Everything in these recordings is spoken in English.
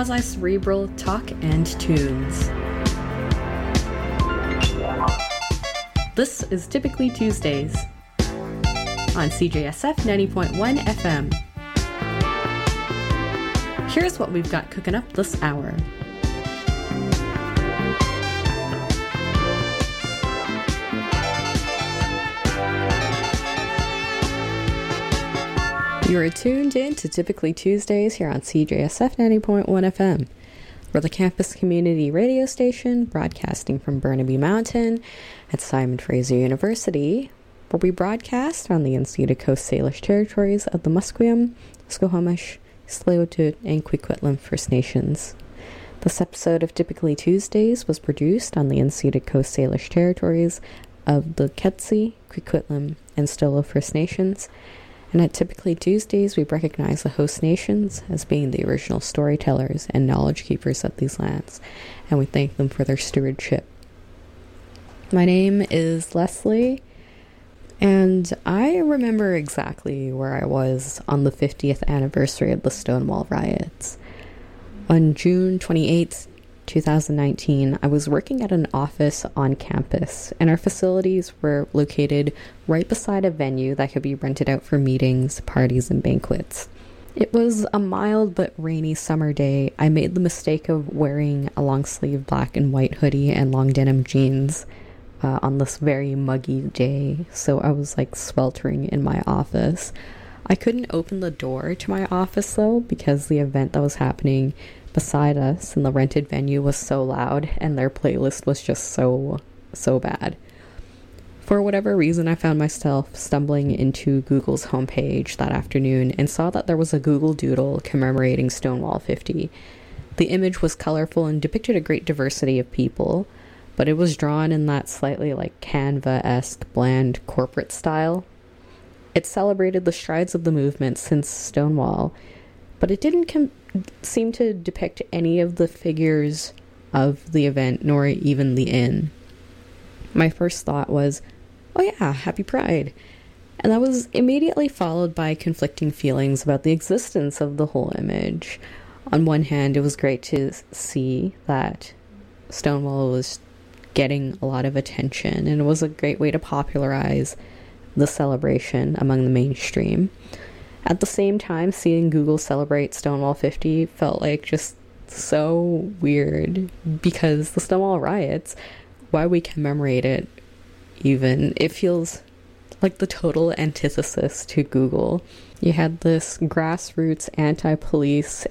quasi-cerebral talk and tunes. This is Typically Tuesdays on CJSF 90.1 FM. Here's what we've got cooking up this hour. You're tuned in to Typically Tuesdays here on CJSF 90.1 FM. We're the campus community radio station broadcasting from Burnaby Mountain at Simon Fraser University, where we broadcast on the unceded Coast Salish territories of the Musqueam, Squamish, Tsleil-Waututh, and Coquitlam First Nations. This episode of Typically Tuesdays was produced on the unceded Coast Salish territories of the Quetzee, Coquitlam, and Stolo First Nations. And at Typically Tuesdays, we recognize the host nations as being the original storytellers and knowledge keepers of these lands, and we thank them for their stewardship. My name is Leslie, and I remember exactly where I was on the 50th anniversary of the Stonewall riots. On June 28th, 2019, I was working at an office on campus, and our facilities were located right beside a venue that could be rented out for meetings, parties, and banquets. It was a mild but rainy summer day. I made the mistake of wearing a long-sleeve black and white hoodie and long denim jeans on this very muggy day, so I was like sweltering in my office. I couldn't open the door to my office though, because the event that was happening beside us in the rented venue was so loud, and their playlist was just so bad. For whatever reason, I found myself stumbling into Google's homepage that afternoon and saw that there was a Google Doodle commemorating Stonewall 50. The image was colorful and depicted a great diversity of people, but it was drawn in that slightly like Canva-esque bland corporate style. It celebrated the strides of the movement since Stonewall, but it didn't seem to depict any of the figures of the event, nor even the inn. My first thought was, oh yeah, happy Pride. And that was immediately followed by conflicting feelings about the existence of the whole image. On one hand, it was great to see that Stonewall was getting a lot of attention, and it was a great way to popularize the celebration among the mainstream. At the same time, seeing Google celebrate Stonewall 50 felt like just so weird, because the Stonewall riots, why we commemorate it even, it feels like the total antithesis to Google. You had this grassroots anti-police,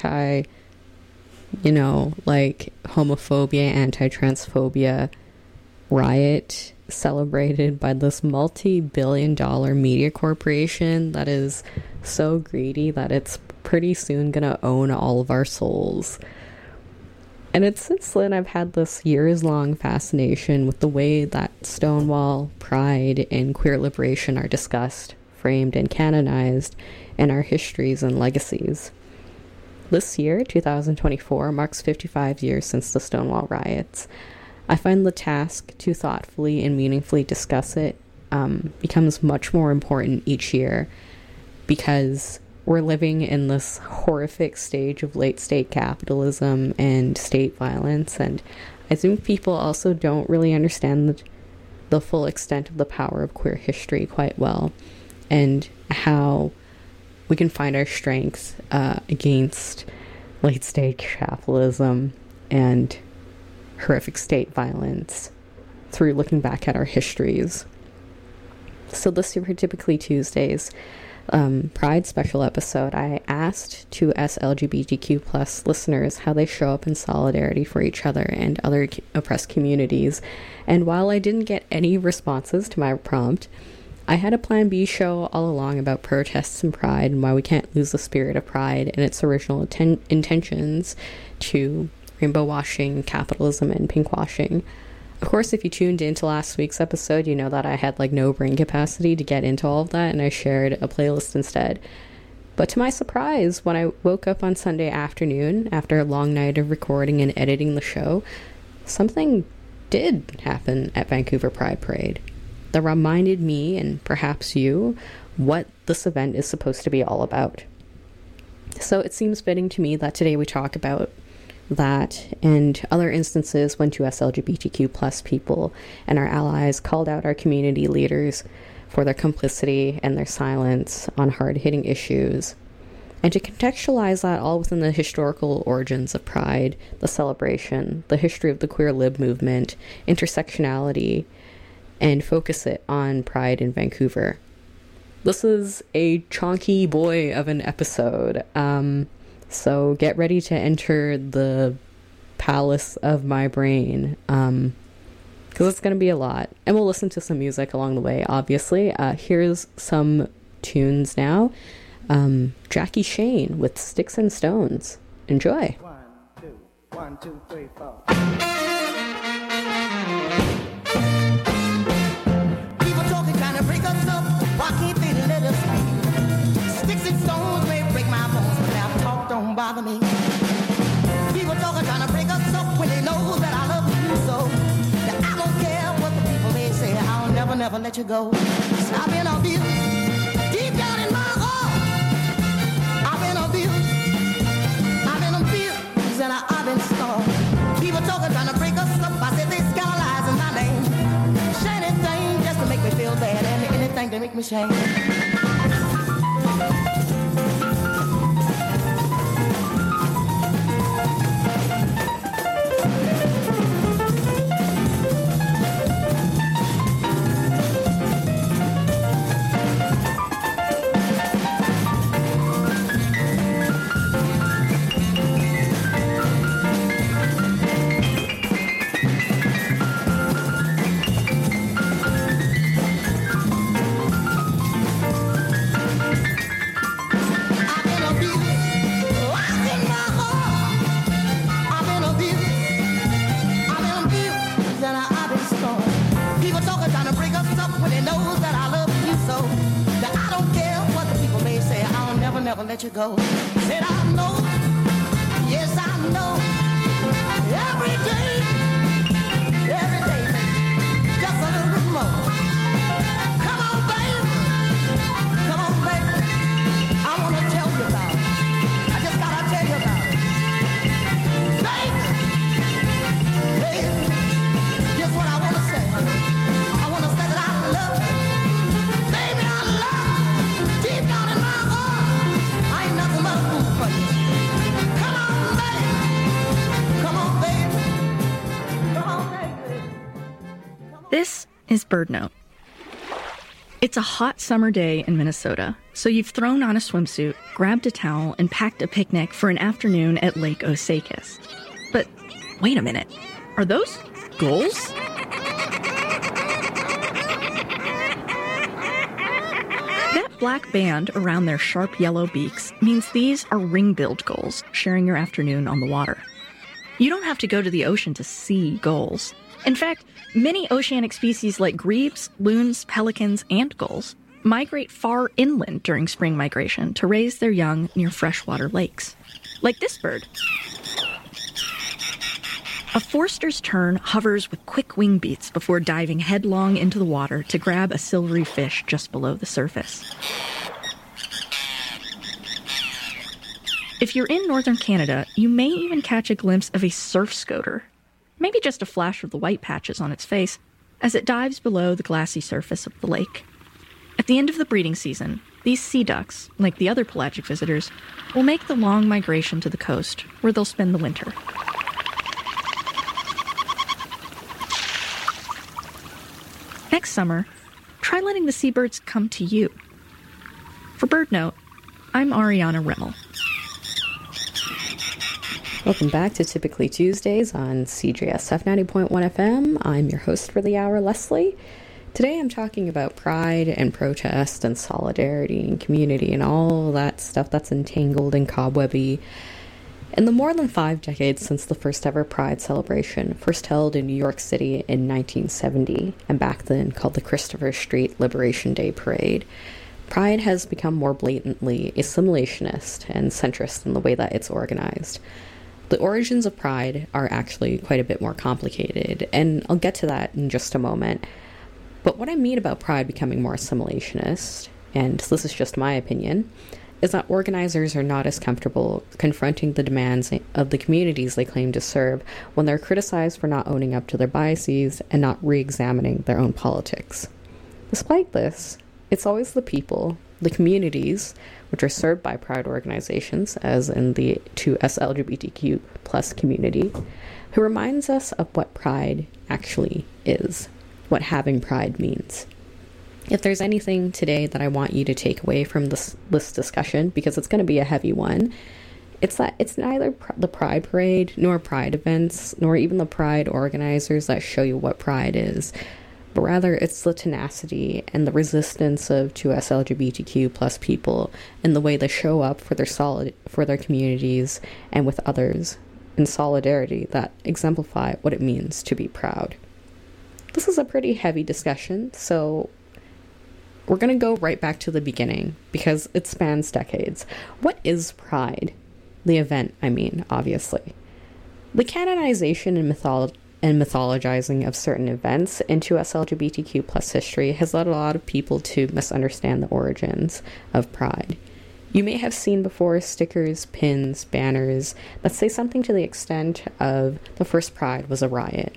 homophobia, anti-transphobia riot celebrated by this multi-billion-dollar media corporation that is so greedy that it's pretty soon gonna own all of our souls. And it's since then I've had this years-long fascination with the way that Stonewall, Pride, and queer liberation are discussed, framed, and canonized in our histories and legacies. This year, 2024, marks 55 years since the Stonewall riots. I find the task to thoughtfully and meaningfully discuss it becomes much more important each year, because we're living in this horrific stage of late state capitalism and state violence, and I think people also don't really understand the full extent of the power of queer history quite well, and how we can find our strength against late state capitalism and horrific state violence through looking back at our histories. So this year for Typically Tuesdays Pride special episode, I asked 2S LGBTQ plus listeners how they show up in solidarity for each other and other oppressed communities, and while I didn't get any responses to my prompt, I had a Plan B show all along about protests and pride, and why we can't lose the spirit of pride and its original intentions to rainbow washing, capitalism, and pink washing. Of course, if you tuned into last week's episode, you know that I had no brain capacity to get into all of that, and I shared a playlist instead. But to my surprise, when I woke up on Sunday afternoon, after a long night of recording and editing the show, something did happen at Vancouver Pride Parade that reminded me, and perhaps you, what this event is supposed to be all about. So it seems fitting to me that today we talk about that and other instances when 2S LGBTQ plus people and our allies called out our community leaders for their complicity and their silence on hard-hitting issues, and to contextualize that all within the historical origins of Pride, the celebration, the history of the queer lib movement, intersectionality, and focus it on Pride in Vancouver. This is a chonky boy of an episode, so get ready to enter the palace of my brain, because it's going to be a lot. And we'll listen to some music along the way, obviously. Here's some tunes now. Jackie Shane with Sticks and Stones. Enjoy. 1, 2, 3, 4. People talking, trying to break us up. Why can't they let us be? Sticks and stones may break my bones, but now talk don't bother me. People talking, trying to break us up when they know that I love you so. That I don't care what the people may say. I'll never, never let you go. I've been abused deep down in my heart. I've been abused, and I've been scarred. People talking, trying to break us up. I said they scandalizing my name. Say anything just to make me feel bad, and anything to make me shame. Never let you go. Said I know, yes I know. Every day, just a little bit more. Come on, baby. I wanna tell you about it. I just gotta tell you about it. Baby, here's what I wanna say. I wanna say that I love you. Baby, I love you. Deep down in my heart. Nothing but a fool for you. Come on, baby. Come on, baby. Come on, baby. This is Bird Note. It's a hot summer day in Minnesota, so you've thrown on a swimsuit, grabbed a towel, and packed a picnic for an afternoon at Lake Osakis. But wait a minute. Are those gulls? Black band around their sharp yellow beaks means these are ring-billed gulls sharing your afternoon on the water. You don't have to go to the ocean to see gulls. In fact, many oceanic species like grebes, loons, pelicans, and gulls migrate far inland during spring migration to raise their young near freshwater lakes. Like this bird. A Forster's tern hovers with quick wing beats before diving headlong into the water to grab a silvery fish just below the surface. If you're in northern Canada, you may even catch a glimpse of a surf scoter, maybe just a flash of the white patches on its face, as it dives below the glassy surface of the lake. At the end of the breeding season, these sea ducks, like the other pelagic visitors, will make the long migration to the coast, where they'll spend the winter. Next summer, try letting the seabirds come to you. For Bird Note, I'm Ariana Rimmel. Welcome back to Typically Tuesdays on CJSF 90.1 FM. I'm your host for the hour, Leslie. Today I'm talking about pride and protest and solidarity and community and all that stuff that's entangled and cobwebby. In the more than 5 decades since the first ever Pride celebration, first held in New York City in 1970, and back then called the Christopher Street Liberation Day Parade, Pride has become more blatantly assimilationist and centrist in the way that it's organized. The origins of Pride are actually quite a bit more complicated, and I'll get to that in just a moment. But what I mean about Pride becoming more assimilationist, and this is just my opinion, is that organizers are not as comfortable confronting the demands of the communities they claim to serve when they're criticized for not owning up to their biases and not re-examining their own politics. Despite this, it's always the people, the communities, which are served by Pride organizations, as in the 2S LGBTQ plus community, who reminds us of what Pride actually is, what having Pride means. If there's anything today that I want you to take away from this discussion, because it's going to be a heavy one, it's that it's neither the Pride Parade, nor Pride events, nor even the Pride organizers that show you what Pride is, but rather it's the tenacity and the resistance of 2S LGBTQ plus people and the way they show up for their communities and with others in solidarity that exemplify what it means to be proud. This is a pretty heavy discussion, so we're going to go right back to the beginning because it spans decades. What is Pride? The event, I mean, obviously. The canonization and mythologizing of certain events into LGBTQ plus history has led a lot of people to misunderstand the origins of Pride. You may have seen before stickers, pins, banners that say something to the extent of the first Pride was a riot.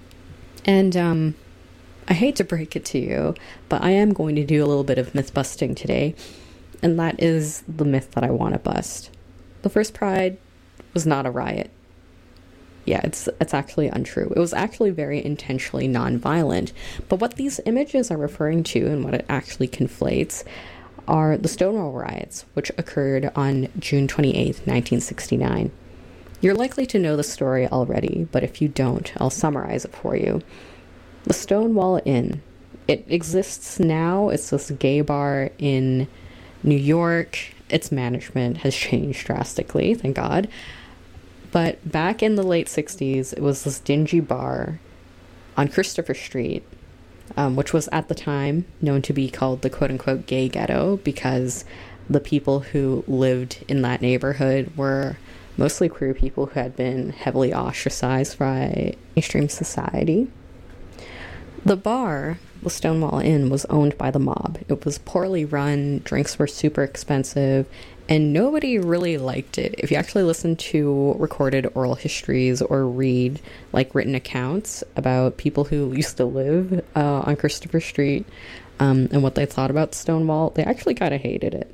And, I hate to break it to you, but I am going to do a little bit of myth busting today, and that is the myth that I want to bust. The first Pride was not a riot. Yeah, it's actually untrue. It was actually very intentionally non-violent, but what these images are referring to and what it actually conflates are the Stonewall riots, which occurred on June 28th, 1969. You're likely to know the story already, but if you don't, I'll summarize it for you. The Stonewall Inn. It exists now. It's this gay bar in New York. Its management has changed drastically, thank God. But back in the late 60s, it was this dingy bar on Christopher Street, which was at the time known to be called the quote-unquote gay ghetto because the people who lived in that neighborhood were mostly queer people who had been heavily ostracized by mainstream society. The bar, the Stonewall Inn, was owned by the mob. It was poorly run, drinks were super expensive, and nobody really liked it. If you actually listen to recorded oral histories or read written accounts about people who used to live on Christopher Street and what they thought about Stonewall, they actually kind of hated it.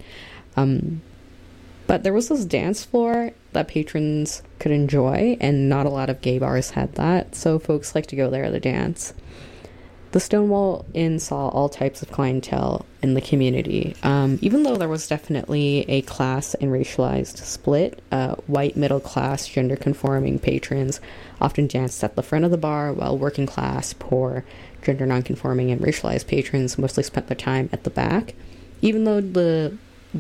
But there was this dance floor that patrons could enjoy, and not a lot of gay bars had that, so folks like to go there to dance. The Stonewall Inn saw all types of clientele in the community. Even though there was definitely a class and racialized split, white middle-class, gender-conforming patrons often danced at the front of the bar, while working-class, poor, gender-nonconforming, and racialized patrons mostly spent their time at the back. Even though the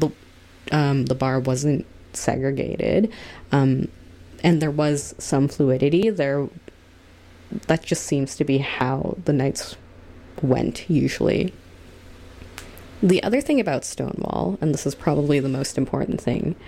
bar wasn't segregated, and there was some fluidity, that just seems to be how the nights went, usually. The other thing about Stonewall, and this is probably the most important thing,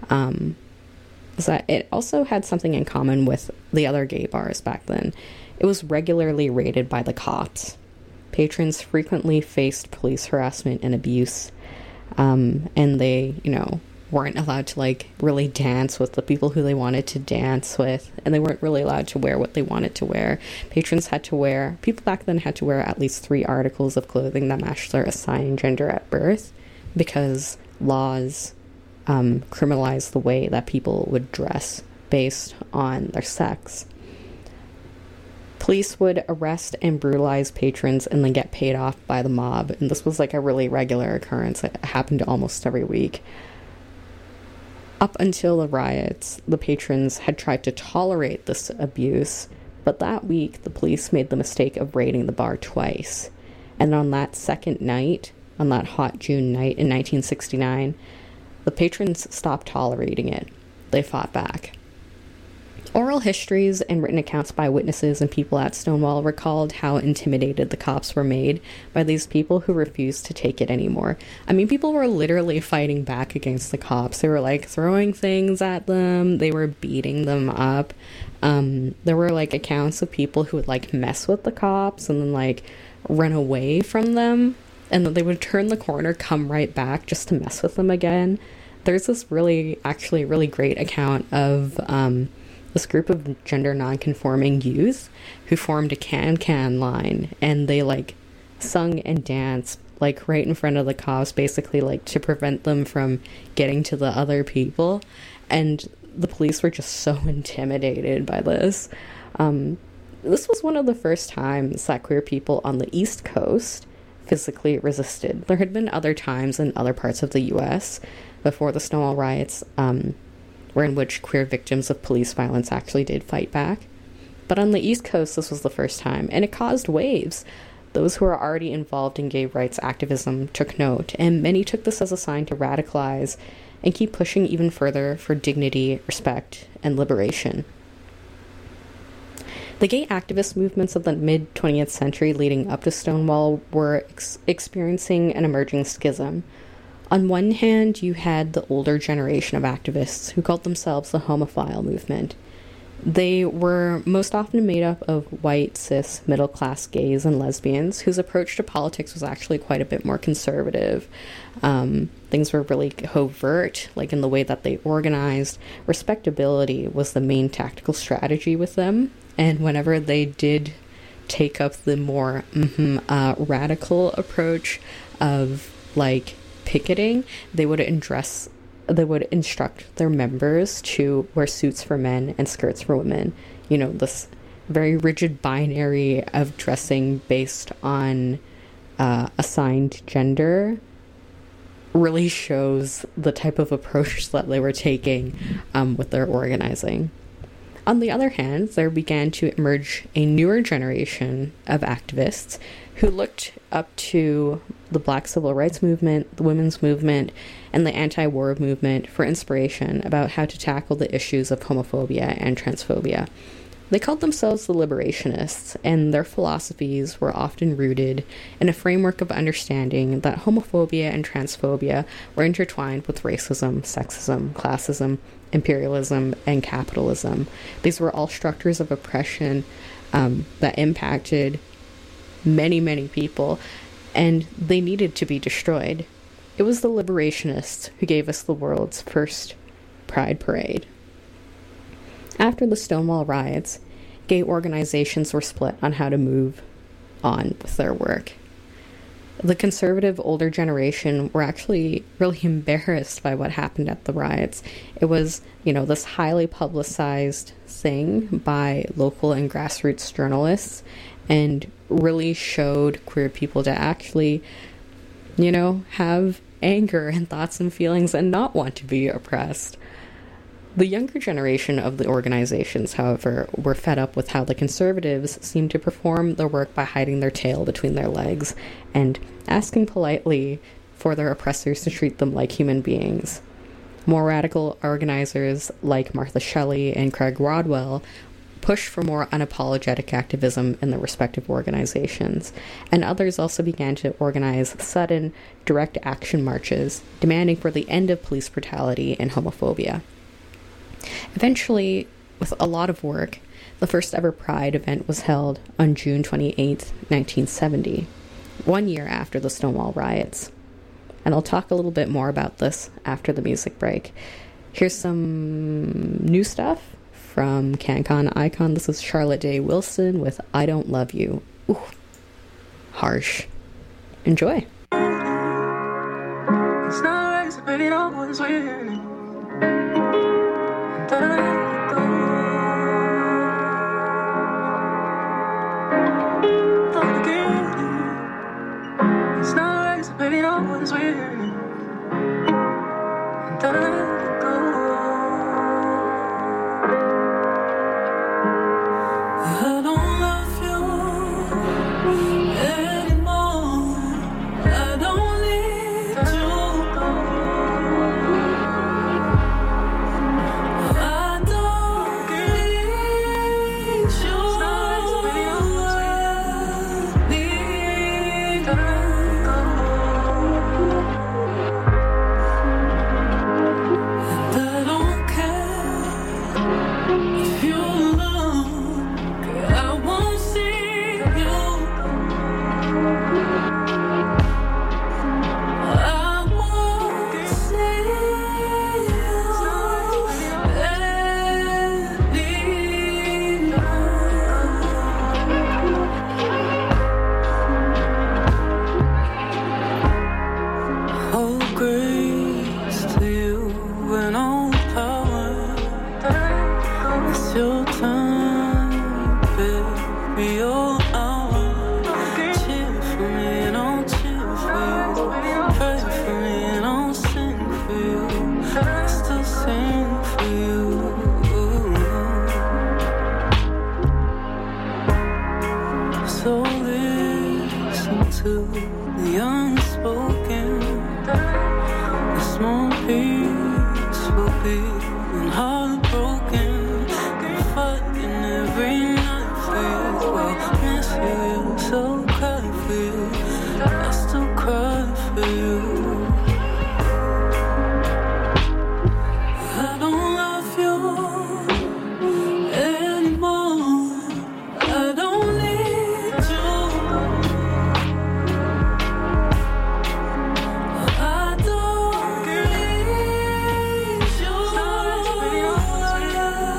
is that it also had something in common with the other gay bars back then. It was regularly raided by the cops. Patrons frequently faced police harassment and abuse, and they, weren't allowed to really dance with the people who they wanted to dance with, and they weren't really allowed to wear what they wanted to wear. People back then had to wear at least 3 articles of clothing that matched their assigned gender at birth, because laws criminalized the way that people would dress based on their sex. Police would arrest and brutalize patrons and then get paid off by the mob, and this was a really regular occurrence. It happened almost every week. Up until the riots, the patrons had tried to tolerate this abuse, but that week the police made the mistake of raiding the bar twice. And on that second night, on that hot June night in 1969, the patrons stopped tolerating it. They fought back. Oral histories and written accounts by witnesses and people at Stonewall recalled how intimidated the cops were made by these people who refused to take it anymore. I mean, people were literally fighting back against the cops. They were throwing things at them. They were beating them up. There were accounts of people who would mess with the cops and then run away from them, and then they would turn the corner, come right back just to mess with them again. there's this really great account of this group of gender non-conforming youth who formed a can line, and they like sung and danced like right in front of the cops, basically like to prevent them from getting to the other people. And the police were just so intimidated by this. This was one of the first times that queer people on the East Coast physically resisted. There had been other times in other parts of the US before the Stonewall riots where in which queer victims of police violence actually did fight back. But on the East Coast, this was the first time, and it caused waves. Those who were already involved in gay rights activism took note, and many took this as a sign to radicalize and keep pushing even further for dignity, respect, and liberation. The gay activist movements of the mid-20th century leading up to Stonewall were experiencing an emerging schism. On one hand, you had the older generation of activists who called themselves the homophile movement. They were most often made up of white, cis, middle-class gays and lesbians whose approach to politics was actually quite a bit more conservative. Things were really covert, like in the way that they organized. Respectability was the main tactical strategy with them. And whenever they did take up the more radical approach of like picketing, they would instruct their members to wear suits for men and skirts for women. You know, this very rigid binary of dressing based on assigned gender really shows the type of approach that they were taking with their organizing. On the other hand, there began to emerge a newer generation of activists who looked up to the Black Civil Rights Movement, the women's movement, and the anti-war movement for inspiration about how to tackle the issues of homophobia and transphobia. They called themselves the Liberationists, and their philosophies were often rooted in a framework of understanding that homophobia and transphobia were intertwined with racism, sexism, classism, imperialism, and capitalism. These were all structures of oppression that impacted many, many people, and they needed to be destroyed. It was the Liberationists who gave us the world's first Pride Parade. After the Stonewall riots, gay organizations were split on how to move on with their work. The conservative older generation were actually really embarrassed by what happened at the riots. It was, this highly publicized thing by local and grassroots journalists, and really showed queer people to actually, have anger and thoughts and feelings and not want to be oppressed. The younger generation of the organizations, however, were fed up with how the conservatives seemed to perform their work by hiding their tail between their legs and asking politely for their oppressors to treat them like human beings. More radical organizers like Martha Shelley and Craig Rodwell pushed for more unapologetic activism in their respective organizations, and others also began to organize sudden, direct action marches demanding for the end of police brutality and homophobia. Eventually, with a lot of work, the first ever Pride event was held on June 28, 1970, 1 year after the Stonewall riots. And I'll talk a little bit more about this after the music break. Here's some new stuff from CanCon Icon. This is Charlotte Day Wilson with I Don't Love You. Ooh, harsh. Enjoy. It's not right, but it always will. It's not right, but it always will. So listen to the unspoken, the small peaceful being heartbroken, and fighting every night for you. Well, miss you, so cry for you. I still cry for you. I don't love you anymore. I don't need you. I don't need you.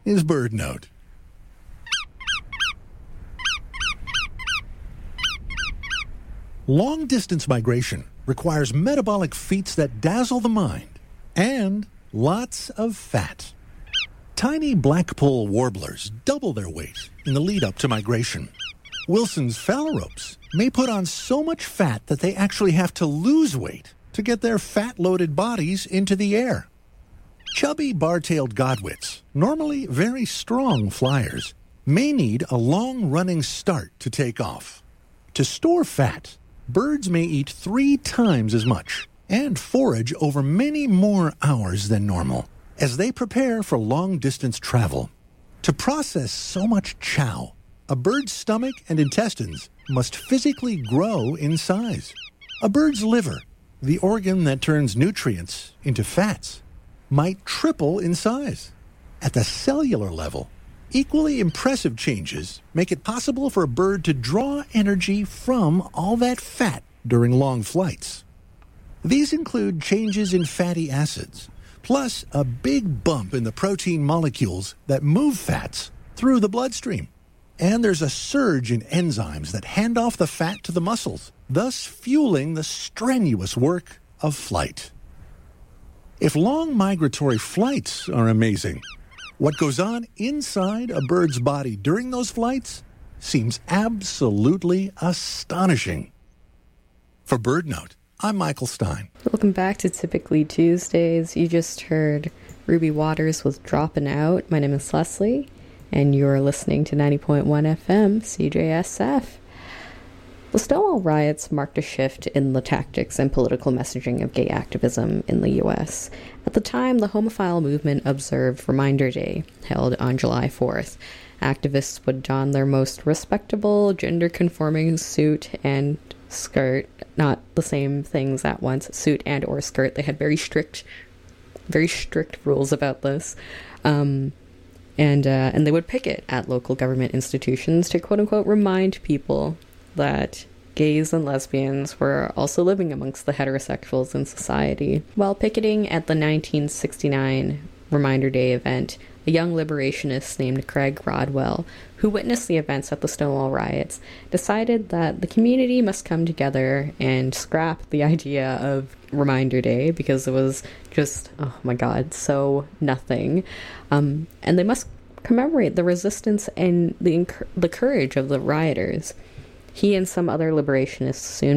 is BirdNote. Long-distance migration requires metabolic feats that dazzle the mind and lots of fat. Tiny blackpoll warblers double their weight in the lead-up to migration. Wilson's phalaropes may put on so much fat that they actually have to lose weight to get their fat-loaded bodies into the air. Chubby bar-tailed godwits, normally very strong flyers, may need a long-running start to take off. To store fat, birds may eat 3 times as much and forage over many more hours than normal as they prepare for long-distance travel. To process so much chow, a bird's stomach and intestines must physically grow in size. A bird's liver, the organ that turns nutrients into fats, might triple in size. At the cellular level, equally impressive changes make it possible for a bird to draw energy from all that fat during long flights. These include changes in fatty acids, plus a big bump in the protein molecules that move fats through the bloodstream. And there's a surge in enzymes that hand off the fat to the muscles, thus fueling the strenuous work of flight. If long migratory flights are amazing, what goes on inside a bird's body during those flights seems absolutely astonishing. For BirdNote, I'm Michael Stein. Welcome back to Typically Tuesdays. You just heard Ruby Waters with Dropping Out. My name is Leslie, and you're listening to 90.1 FM CJSF. The Stonewall riots marked a shift in the tactics and political messaging of gay activism in the U.S. At the time, the homophile movement observed Reminder Day, held on July 4th. Activists would don their most respectable, gender-conforming suit and skirt, not the same things at once, suit and or skirt. They had very strict rules about this. And they would picket at local government institutions to quote-unquote remind people that gays and lesbians were also living amongst the heterosexuals in society. While picketing at the 1969 Reminder Day event, a young liberationist named Craig Rodwell, who witnessed the events at the Stonewall riots, decided that the community must come together and scrap the idea of Reminder Day because it was just, oh my god, so nothing. And they must commemorate the resistance and the courage of the rioters. He and some other liberationists soon